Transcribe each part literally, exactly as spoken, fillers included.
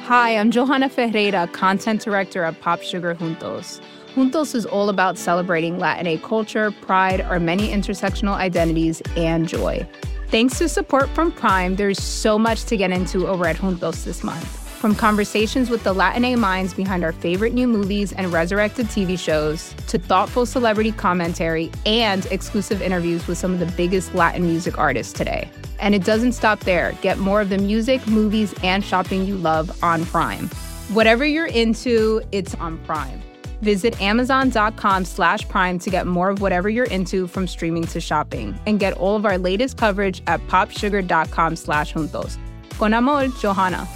Hi, I'm Johanna Ferreira, content director at Pop Sugar Juntos. Juntos is all about celebrating Latinx culture, pride, our many intersectional identities, and joy. Thanks to support from Prime, there's so much to get into over at Juntos this month. From conversations with the Latinx minds behind our favorite new movies and resurrected T V shows, to thoughtful celebrity commentary and exclusive interviews with some of the biggest Latin music artists today. And it doesn't stop there. Get more of the music, movies, and shopping you love on Prime. Whatever you're into, it's on Prime. Visit amazon.com slash prime to get more of whatever you're into, from streaming to shopping. And get all of our latest coverage at popsugar.com slash juntos. Con amor, Johanna.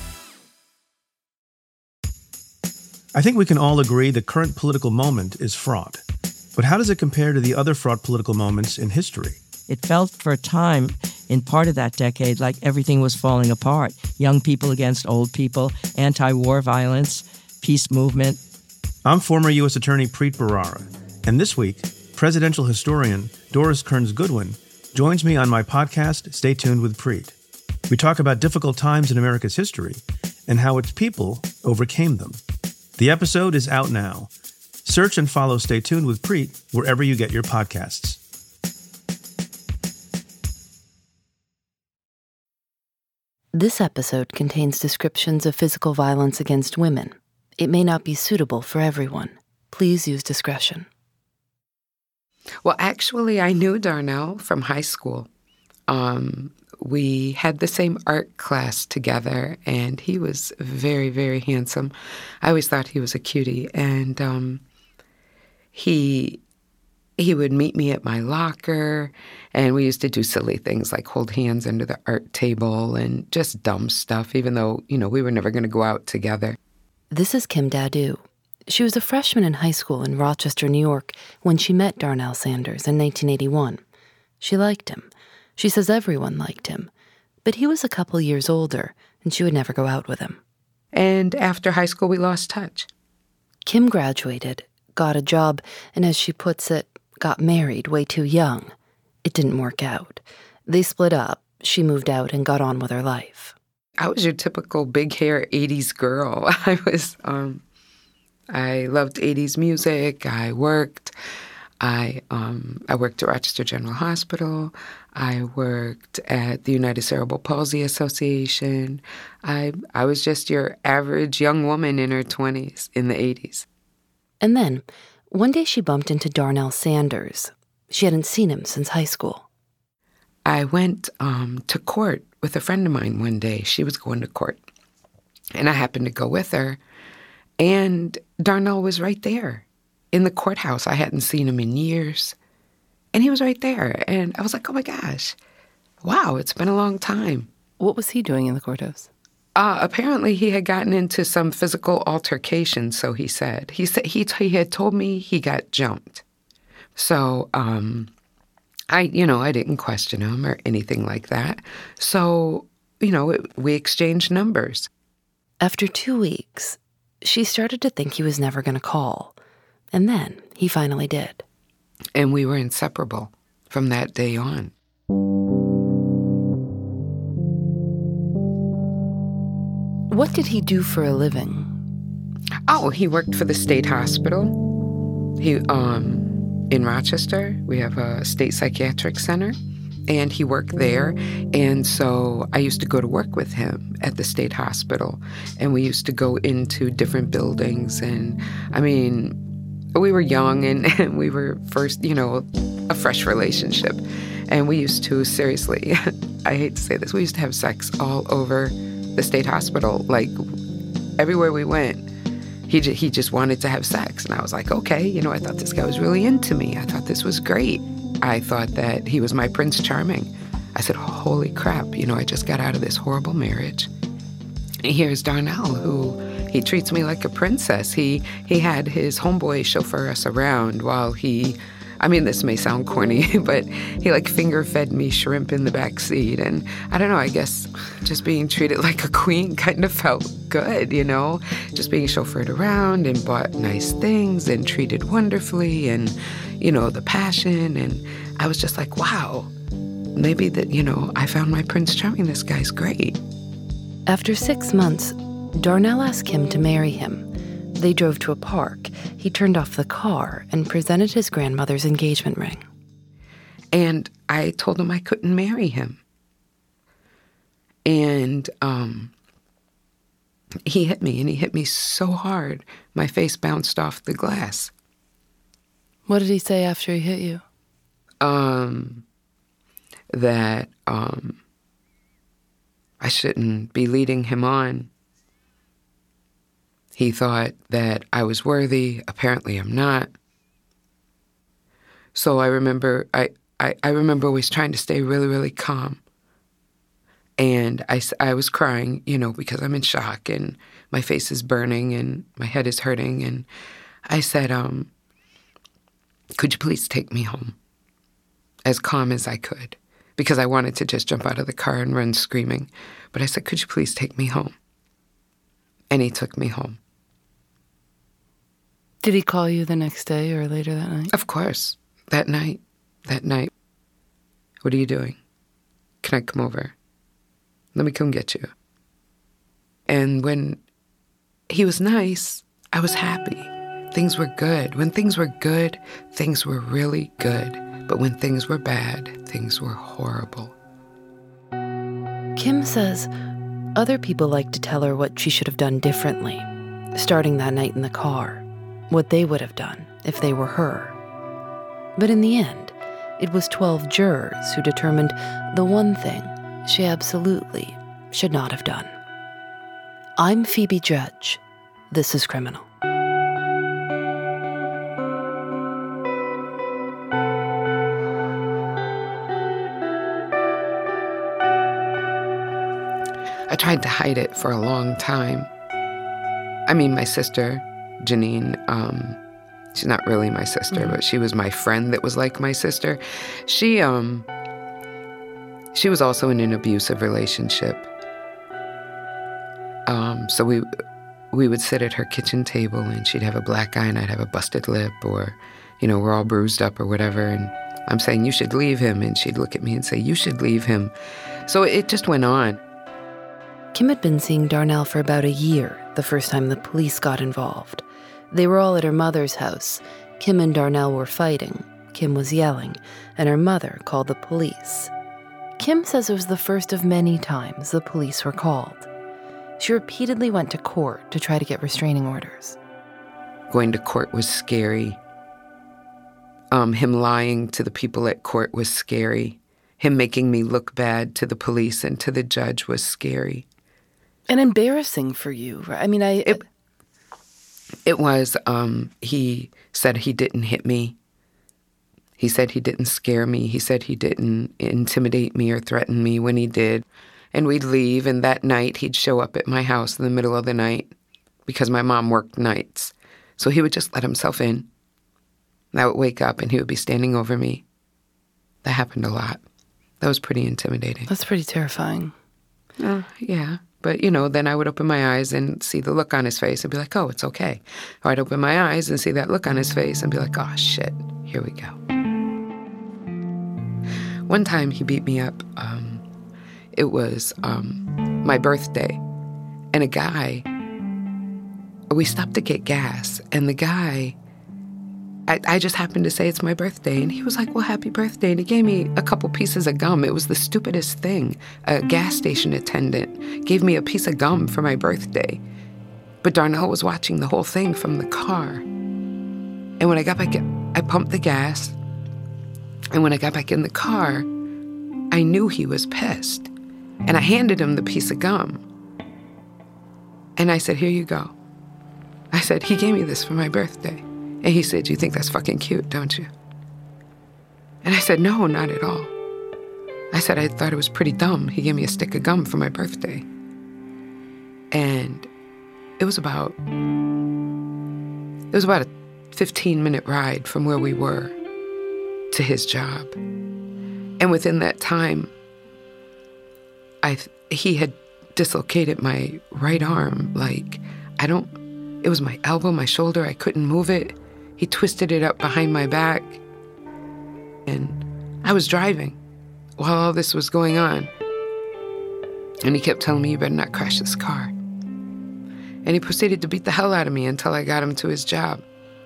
I think we can all agree the current political moment is fraught. But how does it compare to the other fraught political moments in history? It felt for a time, in part of that decade, like everything was falling apart. Young people against old people, anti-war violence, peace movement. I'm former U S Attorney Preet Bharara, and this week, presidential historian Doris Kearns Goodwin joins me on my podcast, Stay Tuned with Preet. We talk about difficult times in America's history and how its people overcame them. The episode is out now. Search and follow Stay Tuned with Preet wherever you get your podcasts. This episode contains descriptions of physical violence against women. It may not be suitable for everyone. Please use discretion. Well, actually, I knew Darnell from high school. Um, we had the same art class together, and he was very, very handsome. I always thought he was a cutie. And um, he he would meet me at my locker, and we used to do silly things like hold hands under the art table and just dumb stuff, even though, you know, we were never going to go out together. This is Kim Dadu. She was a freshman in high school in Rochester, New York, when she met Darnell Sanders in nineteen eighty-one. She liked him. She says everyone liked him. But he was a couple years older, and she would never go out with him. And after high school, we lost touch. Kim graduated, got a job, and as she puts it, got married way too young. It didn't work out. They split up. She moved out and got on with her life. I was your typical big hair eighties girl. I was, um, I loved eighties music. I worked. I, um, I worked at Rochester General Hospital. I worked at the United Cerebral Palsy Association. I, I was just your average young woman in her twenties in the eighties. And then, one day she bumped into Darnell Sanders. She hadn't seen him since high school. I went um, to court with a friend of mine one day. She was going to court, and I happened to go with her, and Darnell was right there in the courthouse. I hadn't seen him in years, and he was right there, and I was like, oh my gosh, wow, it's been a long time. What was he doing in the courthouse? Uh, apparently he had gotten into some physical altercation, so he said. He said he, he had told me he got jumped. So, um... I, you know, I didn't question him or anything like that. So, you know, it, we exchanged numbers. After two weeks, she started to think he was never going to call. And then he finally did. And we were inseparable from that day on. What did he do for a living? Oh, he worked for the state hospital. He, um... In Rochester, we have a state psychiatric center, and he worked there. And so I used to go to work with him at the state hospital, and we used to go into different buildings. And I mean, we were young, and, and we were first, you know, a fresh relationship. And we used to, seriously, I hate to say this, we used to have sex all over the state hospital, like everywhere we went. He j- he just wanted to have sex. And I was like, okay, you know, I thought this guy was really into me. I thought this was great. I thought that he was my Prince Charming. I said, holy crap, you know, I just got out of this horrible marriage. And here's Darnell, who he treats me like a princess. He he had his homeboy chauffeur us around while he, I mean, this may sound corny, but he like finger fed me shrimp in the back seat. And I don't know, I guess just being treated like a queen kind of felt good, you know, just being chauffeured around and bought nice things and treated wonderfully and, you know, the passion. And I was just like, wow, maybe that, you know, I found my Prince Charming. This guy's great. After six months, Darnell asked Kim to marry him. They drove to a park. He turned off the car and presented his grandmother's engagement ring. And I told him I couldn't marry him. And um, he hit me, and he hit me so hard, my face bounced off the glass. What did he say after he hit you? Um, that um, I shouldn't be leading him on. He thought that I was worthy. Apparently I'm not. So I remember, I, I, I remember always trying to stay really, really calm. And I, I was crying, you know, because I'm in shock and my face is burning and my head is hurting. And I said, um, could you please take me home? As calm as I could, because I wanted to just jump out of the car and run screaming. But I said, could you please take me home? And he took me home. Did he call you the next day or later that night? Of course. That night. That night. What are you doing? Can I come over? Let me come get you. And when he was nice, I was happy. Things were good. When things were good, things were really good. But when things were bad, things were horrible. Kim says other people like to tell her what she should have done differently, starting that night in the car, what they would have done if they were her. But in the end, it was twelve jurors who determined the one thing she absolutely should not have done. I'm Phoebe Judge. This is Criminal. I tried to hide it for a long time. I mean, my sister, Janine, um, she's not really my sister, mm-hmm. but she was my friend that was like my sister. She, um, she was also in an abusive relationship. Um, so we, we would sit at her kitchen table and she'd have a black eye and I'd have a busted lip, or, you know, we're all bruised up or whatever. And I'm saying, you should leave him. And she'd look at me and say, you should leave him. So it just went on. Kim had been seeing Darnell for about a year the first time the police got involved. They were all at her mother's house. Kim and Darnell were fighting. Kim was yelling, and her mother called the police. Kim says it was the first of many times the police were called. She repeatedly went to court to try to get restraining orders. Going to court was scary. Um, him lying to the people at court was scary. Him making me look bad to the police and to the judge was scary. And embarrassing for you. I mean, I... It, it was, um, he said he didn't hit me. He said he didn't scare me. He said he didn't intimidate me or threaten me when he did. And we'd leave, and that night he'd show up at my house in the middle of the night because my mom worked nights. So he would just let himself in. And I would wake up and he would be standing over me. That happened a lot. That was pretty intimidating. That's pretty terrifying. Uh, yeah. But, you know, then I would open my eyes and see the look on his face and be like, oh, it's okay. Or I'd open my eyes and see that look on his face and be like, oh, shit, here we go. One time he beat me up. Um, it was um, my birthday. And a guy, we stopped to get gas. And the guy, I, I just happened to say it's my birthday. And he was like, well, happy birthday. And he gave me a couple pieces of gum. It was the stupidest thing. A gas station attendant gave me a piece of gum for my birthday. But Darnell was watching the whole thing from the car. And when I got back, I pumped the gas. And when I got back in the car, I knew he was pissed. And I handed him the piece of gum. And I said, here you go. I said, he gave me this for my birthday. And he said, you think that's fucking cute, don't you? And I said, no, not at all. I said, I thought it was pretty dumb. He gave me a stick of gum for my birthday. And it was about, it was about a fifteen-minute ride from where we were to his job. And within that time, I he had dislocated my right arm. Like, I don't, it was my elbow, my shoulder. I couldn't move it. He twisted it up behind my back. And I was driving while all this was going on. And he kept telling me, you better not crash this car. And he proceeded to beat the hell out of me until I got him to his job.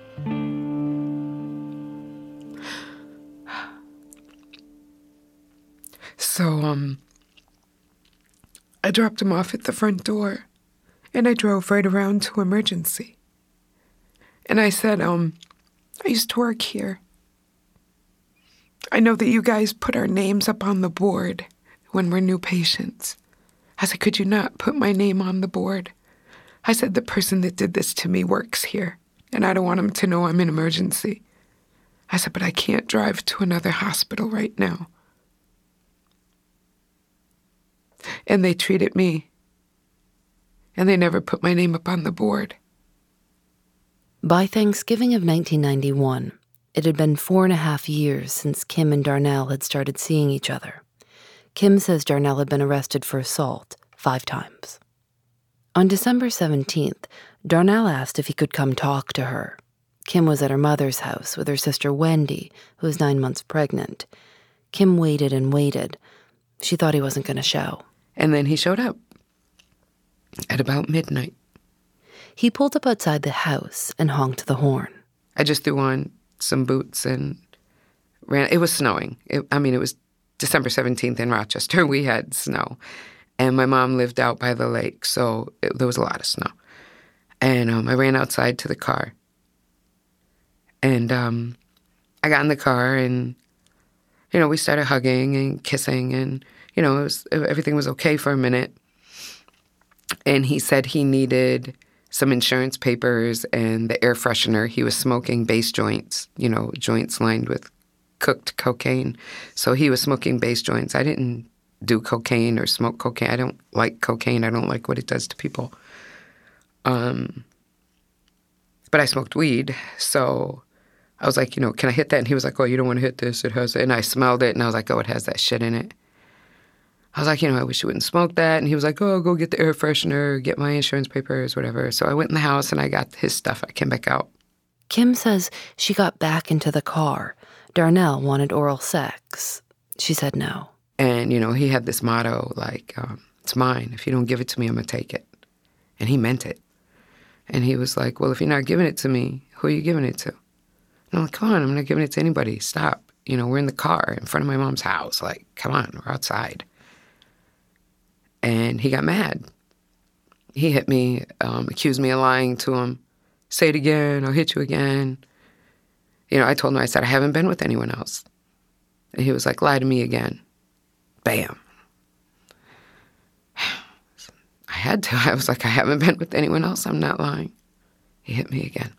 So, um, I dropped him off at the front door, and I drove right around to emergency. And I said, um, I used to work here. I know that you guys put our names up on the board when we're new patients. I said, could you not put my name on the board? I said, the person that did this to me works here, and I don't want him to know I'm in emergency. I said, but I can't drive to another hospital right now. And they treated me, and they never put my name up on the board. By Thanksgiving of nineteen ninety-one, it had been four and a half years since Kim and Darnell had started seeing each other. Kim says Darnell had been arrested for assault five times. On December seventeenth, Darnell asked if he could come talk to her. Kim was at her mother's house with her sister Wendy, who was nine months pregnant. Kim waited and waited. She thought he wasn't going to show. And then he showed up at about midnight. He pulled up outside the house and honked the horn. I just threw on some boots and ran. It was snowing. It, I mean, it was December seventeenth in Rochester. We had snow. And my mom lived out by the lake, so it, there was a lot of snow. And um, I ran outside to the car. And um, I got in the car and, you know, we started hugging and kissing and, you know, it was, everything was okay for a minute. And he said he needed some insurance papers and the air freshener. He was smoking base joints, you know, joints lined with cooked cocaine. So he was smoking base joints. I didn't do cocaine or smoke cocaine. I don't like cocaine. I don't like what it does to people. Um, but I smoked weed. So I was like, you know, can I hit that? And he was like, oh, you don't want to hit this. It has, and I smelled it and I was like, oh, it has that shit in it. I was like, you know, I wish you wouldn't smoke that. And he was like, oh, go get the air freshener, get my insurance papers, whatever. So I went in the house and I got his stuff. I came back out. Kim says she got back into the car. Darnell wanted oral sex. She said no. And, you know, he had this motto like, um, it's mine. If you don't give it to me, I'm going to take it. And he meant it. And he was like, well, if you're not giving it to me, who are you giving it to? And I'm like, come on, I'm not giving it to anybody. Stop. You know, we're in the car in front of my mom's house. Like, come on, we're outside. And he got mad. He hit me, um, accused me of lying to him. Say it again, I'll hit you again. You know, I told him, I said, I haven't been with anyone else. And he was like, lie to me again. Bam. I had to. I was like, I haven't been with anyone else. I'm not lying. He hit me again.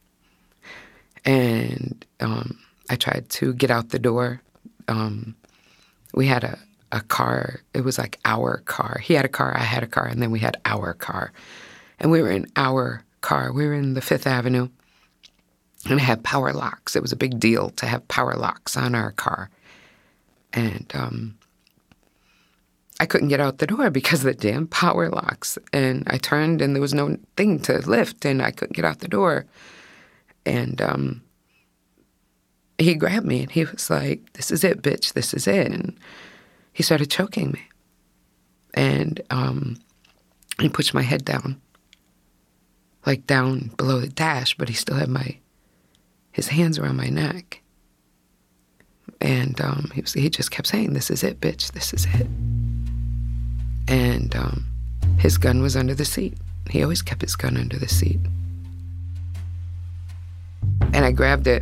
And um, I tried to get out the door. Um, we had a a car. It was like our car. He had a car, I had a car, and then we had our car. And we were in our car. We were in the Fifth Avenue, and it had power locks. It was a big deal to have power locks on our car. And um, I couldn't get out the door because of the damn power locks. And I turned, and there was no thing to lift, and I couldn't get out the door. And um, he grabbed me, and he was like, this is it, bitch, this is it. And he started choking me. And um, he pushed my head down, like down below the dash, but he still had my, his hands around my neck. And um, he, was, he just kept saying, this is it, bitch, this is it. And um, his gun was under the seat. He always kept his gun under the seat. And I grabbed it,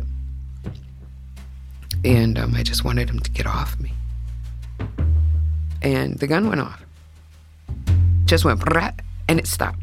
and um, I just wanted him to get off me. And the gun went off. Just went, and it stopped.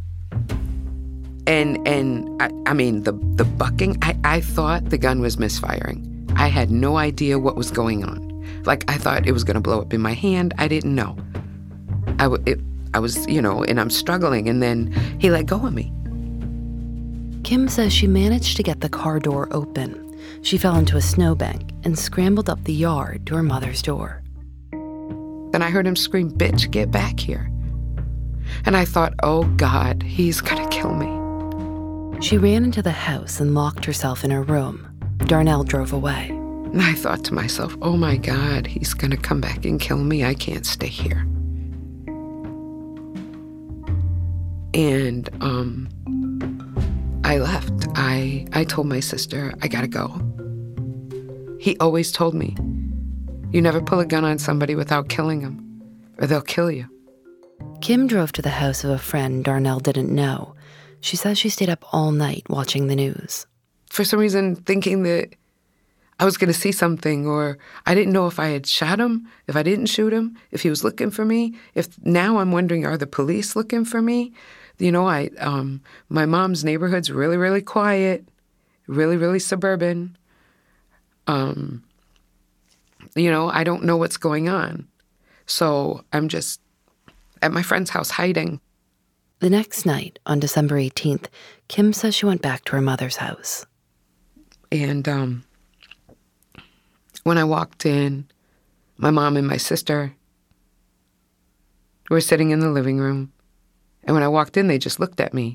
And, and I, I mean, the, the bucking, I, I thought the gun was misfiring. I had no idea what was going on. Like, I thought it was going to blow up in my hand. I didn't know. I, w- it, I was, you know, and I'm struggling, and then he let go of me. Kim says she managed to get the car door open. She fell into a snowbank and scrambled up the yard to her mother's door. Then I heard him scream, bitch, get back here. And I thought, oh, God, he's gonna kill me. She ran into the house and locked herself in her room. Darnell drove away. And I thought to myself, oh, my God, he's gonna come back and kill me. I can't stay here. And um, I left. I, I told my sister, I gotta go. He always told me, you never pull a gun on somebody without killing them, or they'll kill you. Kim drove to the house of a friend Darnell didn't know. She says she stayed up all night watching the news. For some reason, thinking that I was going to see something, or I didn't know if I had shot him, if I didn't shoot him, if he was looking for me. If now I'm wondering, are the police looking for me? You know, I um, my mom's neighborhood's really, really quiet, really, really suburban. Um, you know, I don't know what's going on. So I'm just at my friend's house hiding. The next night, on December eighteenth, Kim says she went back to her mother's house. And um, when I walked in, my mom and my sister were sitting in the living room. And when I walked in, they just looked at me.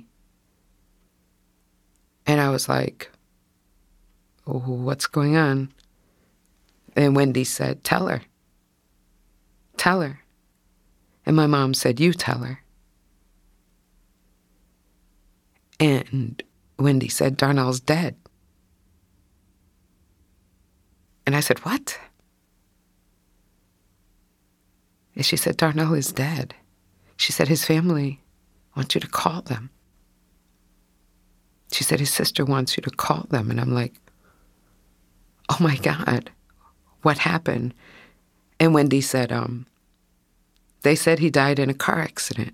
And I was like, oh, what's going on? And Wendy said, tell her. Tell her. And my mom said, you tell her. And Wendy said, Darnell's dead. And I said, what? And she said, Darnell is dead. She said, his family wants you to call them. She said, his sister wants you to call them. And I'm like, oh my God, what happened? And Wendy said, um, they said he died in a car accident.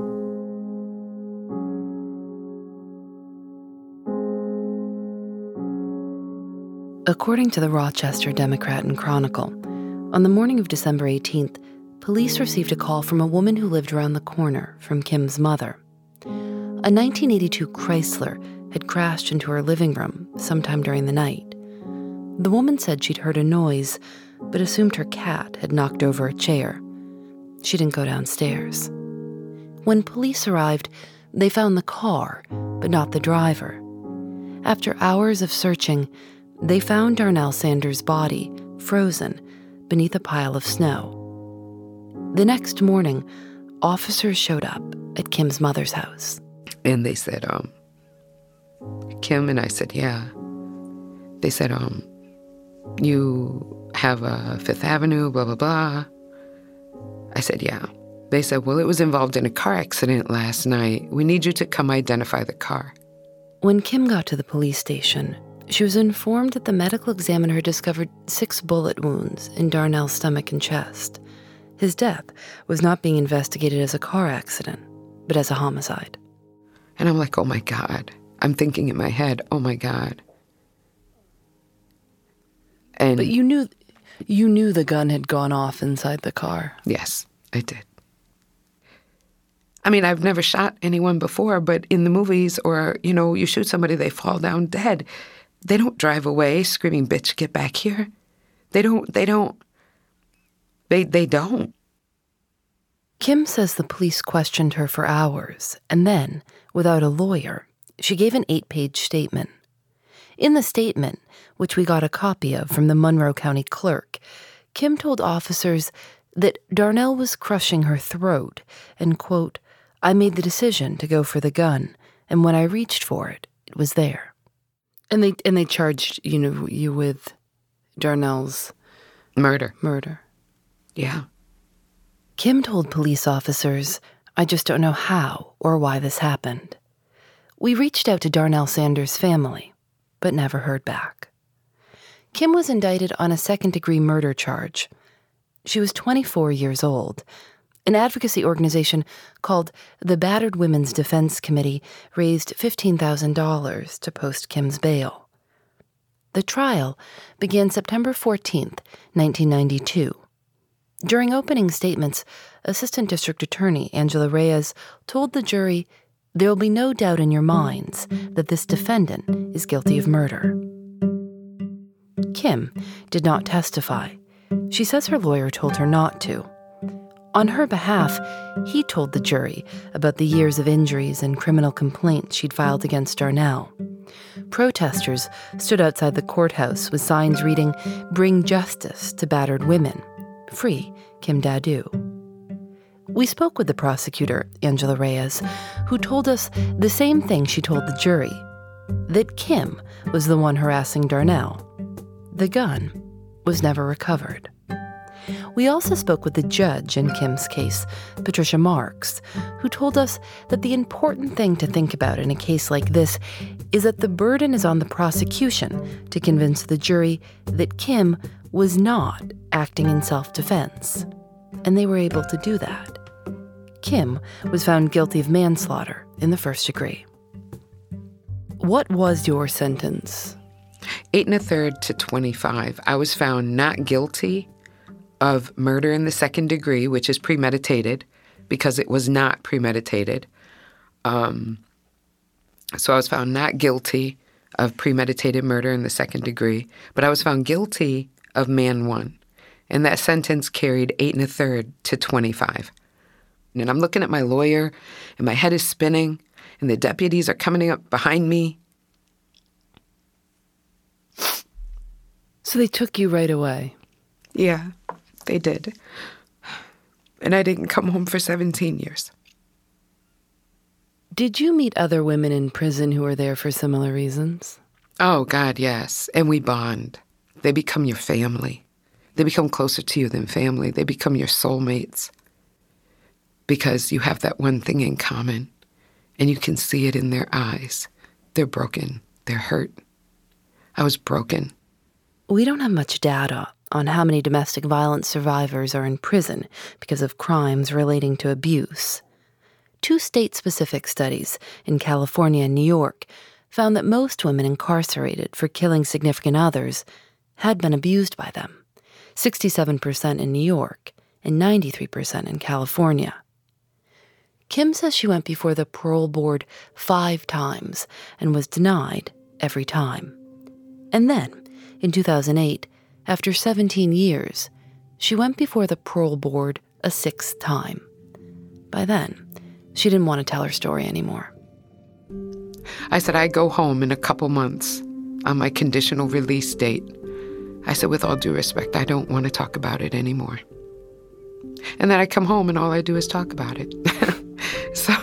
According to the Rochester Democrat and Chronicle, on the morning of December eighteenth, police received a call from a woman who lived around the corner from Kim's mother. A nineteen eighty-two Chrysler had crashed into her living room sometime during the night. The woman said she'd heard a noise, but assumed her cat had knocked over a chair. She didn't go downstairs. When police arrived, they found the car, but not the driver. After hours of searching, they found Darnell Sanders' body, frozen, beneath a pile of snow. The next morning, officers showed up at Kim's mother's house. And they said, um, Kim? And I said, yeah. They said, um, you have a Fifth Avenue, blah, blah, blah. I said, yeah. They said, well, it was involved in a car accident last night. We need you to come identify the car. When Kim got to the police station, she was informed that the medical examiner had discovered six bullet wounds in Darnell's stomach and chest. His death was not being investigated as a car accident, but as a homicide. And I'm like, oh my God. I'm thinking in my head, oh my God. And But you knew, you knew the gun had gone off inside the car. Yes, I did. I mean, I've never shot anyone before, but in the movies, or, you know, you shoot somebody, they fall down dead. They don't drive away screaming, bitch, get back here. They don't, they don't, they, they don't. Kim says the police questioned her for hours, and then, without a lawyer, she gave an eight-page statement. In the statement, which we got a copy of from the Monroe County clerk, Kim told officers that Darnell was crushing her throat and, quote, I made the decision to go for the gun, and when I reached for it, it was there. And they and they charged you know you with Darnell's Murder. murder. Yeah. Kim told police officers, I just don't know how or why this happened. We reached out to Darnell Sanders' family, but never heard back. Kim was indicted on a second-degree murder charge. She was twenty-four years old. An advocacy organization called the Battered Women's Defense Committee raised fifteen thousand dollars to post Kim's bail. The trial began September fourteenth, nineteen ninety-two. During opening statements, Assistant District Attorney Angela Reyes told the jury, there will be no doubt in your minds that this defendant is guilty of murder. Kim did not testify. She says her lawyer told her not to. On her behalf, he told the jury about the years of injuries and criminal complaints she'd filed against Darnell. Protesters stood outside the courthouse with signs reading, Bring justice to battered women. Free Kim Daddoo. We spoke with the prosecutor, Angela Reyes, who told us the same thing she told the jury, that Kim was the one harassing Darnell. The gun was never recovered. We also spoke with the judge in Kim's case, Patricia Marks, who told us that the important thing to think about in a case like this is that the burden is on the prosecution to convince the jury that Kim was not acting in self-defense. And they were able to do that. Kim was found guilty of manslaughter in the first degree. What was your sentence? Eight and a third to twenty-five. I was found not guilty of murder in the second degree, which is premeditated, because it was not premeditated. Um, so I was found not guilty of premeditated murder in the second degree, but I was found guilty of man one. And that sentence carried eight and a third to twenty-five. And I'm looking at my lawyer, and my head is spinning, and the deputies are coming up behind me. So they took you right away? Yeah, they did. And I didn't come home for seventeen years. Did you meet other women in prison who were there for similar reasons? Oh, God, yes. And we bond. They become your family. They become closer to you than family. They become your soulmates because you have that one thing in common, and you can see it in their eyes. They're broken. They're hurt. I was broken. We don't have much data on how many domestic violence survivors are in prison because of crimes relating to abuse. Two state-specific studies in California and New York found that most women incarcerated for killing significant others had been abused by them, sixty-seven percent in New York and ninety-three percent in California. Kim says she went before the parole board five times and was denied every time. And then, in two thousand eight, after seventeen years, she went before the parole board a sixth time. By then, she didn't want to tell her story anymore. I said, I go home in a couple months on my conditional release date. I said, with all due respect, I don't want to talk about it anymore. And then I come home and all I do is talk about it. so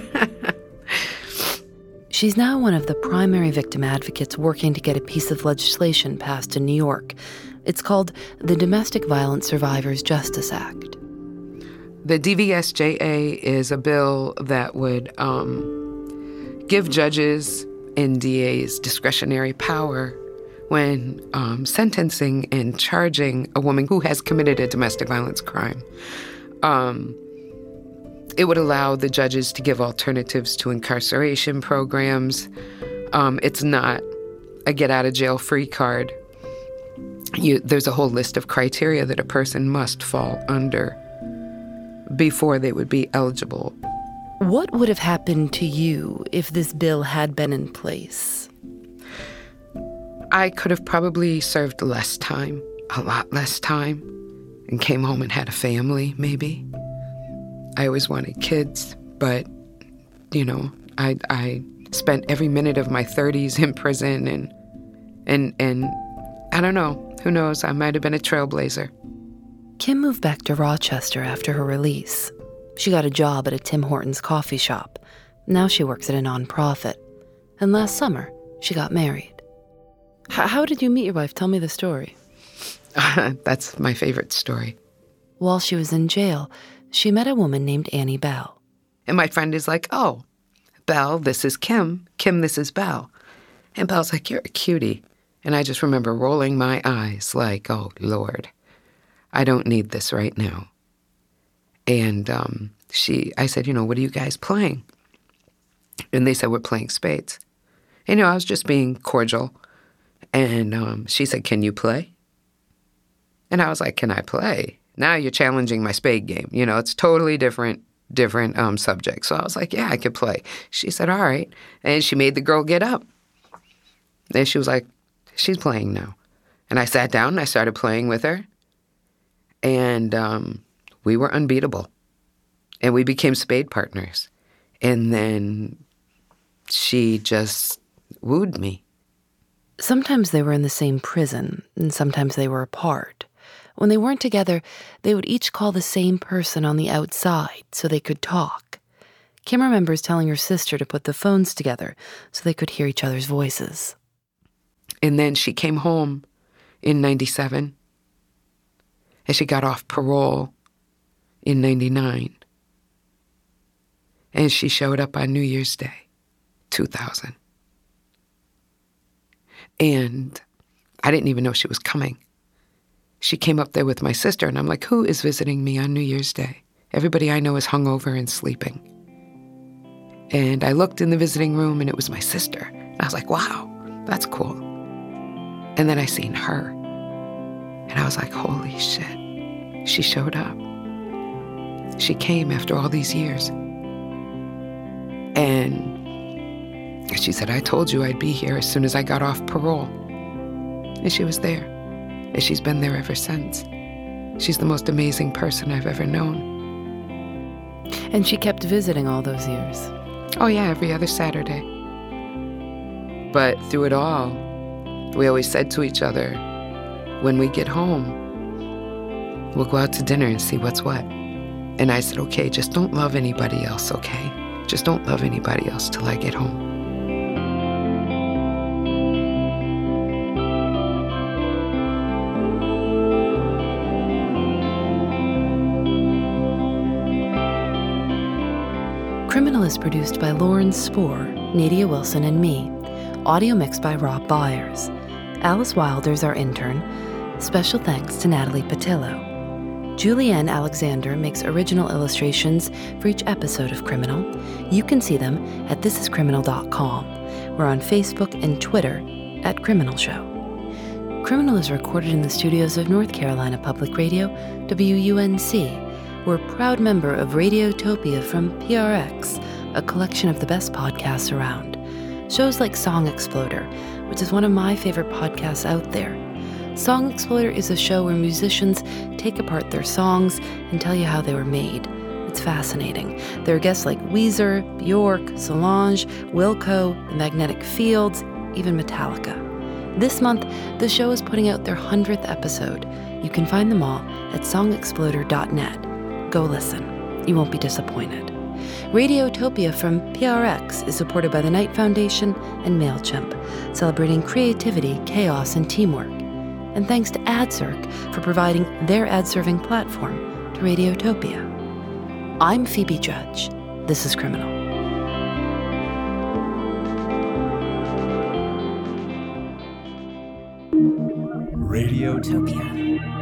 She's now one of the primary victim advocates working to get a piece of legislation passed in New York. It's called the Domestic Violence Survivors Justice Act. The D V S J A is a bill that would um, give judges and D As discretionary power when um, sentencing and charging a woman who has committed a domestic violence crime. Um, it would allow the judges to give alternatives to incarceration programs. Um, it's not a get-out-of-jail-free card. You, there's a whole list of criteria that a person must fall under before they would be eligible. What would have happened to you if this bill had been in place? I could have probably served less time, a lot less time, and came home and had a family, maybe. I always wanted kids, but, you know, I I spent every minute of my thirties in prison, and and and I don't know, who knows, I might have been a trailblazer. Kim moved back to Rochester after her release. She got a job at a Tim Hortons coffee shop. Now she works at a nonprofit. And last summer, she got married. H- how did you meet your wife? Tell me the story. That's my favorite story. While she was in jail, she met a woman named Annie Bell. And my friend is like, oh, Belle, this is Kim. Kim, this is Belle. And Belle's like, you're a cutie. And I just remember rolling my eyes like, oh, Lord, I don't need this right now. And um, she, I said, you know, what are you guys playing? And they said, we're playing spades. And, you know, I was just being cordial. And um, she said, can you play? And I was like, can I play? Now you're challenging my spade game. You know, it's totally different, different um, subject. So I was like, yeah, I could play. She said, all right. And she made the girl get up. And she was like, she's playing now. And I sat down and I started playing with her. And um, we were unbeatable. And we became spade partners. And then she just wooed me. Sometimes they were in the same prison, and sometimes they were apart. When they weren't together, they would each call the same person on the outside so they could talk. Kim remembers telling her sister to put the phones together so they could hear each other's voices. And then she came home in ninety-seven, and she got off parole in ninety-nine. And she showed up on New Year's Day, two thousand. And I didn't even know she was coming. She came up there with my sister, and I'm like, who is visiting me on New Year's Day? Everybody I know is hungover and sleeping. And I looked in the visiting room, and it was my sister. I was like, wow, that's cool. And then I seen her. And I was like, holy shit, she showed up. She came after all these years. And she said, I told you I'd be here as soon as I got off parole. And she was there. And she's been there ever since. She's the most amazing person I've ever known. And she kept visiting all those years. Oh yeah, every other Saturday. But through it all, we always said to each other, when we get home, we'll go out to dinner and see what's what. And I said, okay, just don't love anybody else, okay? Just don't love anybody else till I get home. Criminal is produced by Lauren Spohr, Nadia Wilson, and me. Audio mixed by Rob Byers. Alice Wilder's our intern. Special thanks to Natalie Patillo. Julianne Alexander makes original illustrations for each episode of Criminal. You can see them at this is criminal dot com. We're on Facebook and Twitter at Criminal Show. Criminal is recorded in the studios of North Carolina Public Radio, W U N C. We're a proud member of Radiotopia from P R X, a collection of the best podcasts around. Shows like Song Exploder, which is one of my favorite podcasts out there. Song Exploder is a show where musicians take apart their songs and tell you how they were made. It's fascinating. There are guests like Weezer, Bjork, Solange, Wilco, The Magnetic Fields, even Metallica. This month, the show is putting out their hundredth episode. You can find them all at song exploder dot net. Go listen. You won't be disappointed. Radiotopia from P R X is supported by the Knight Foundation and MailChimp, celebrating creativity, chaos, and teamwork. And thanks to AdCirc for providing their ad-serving platform to Radiotopia. I'm Phoebe Judge. This is Criminal. Radiotopia.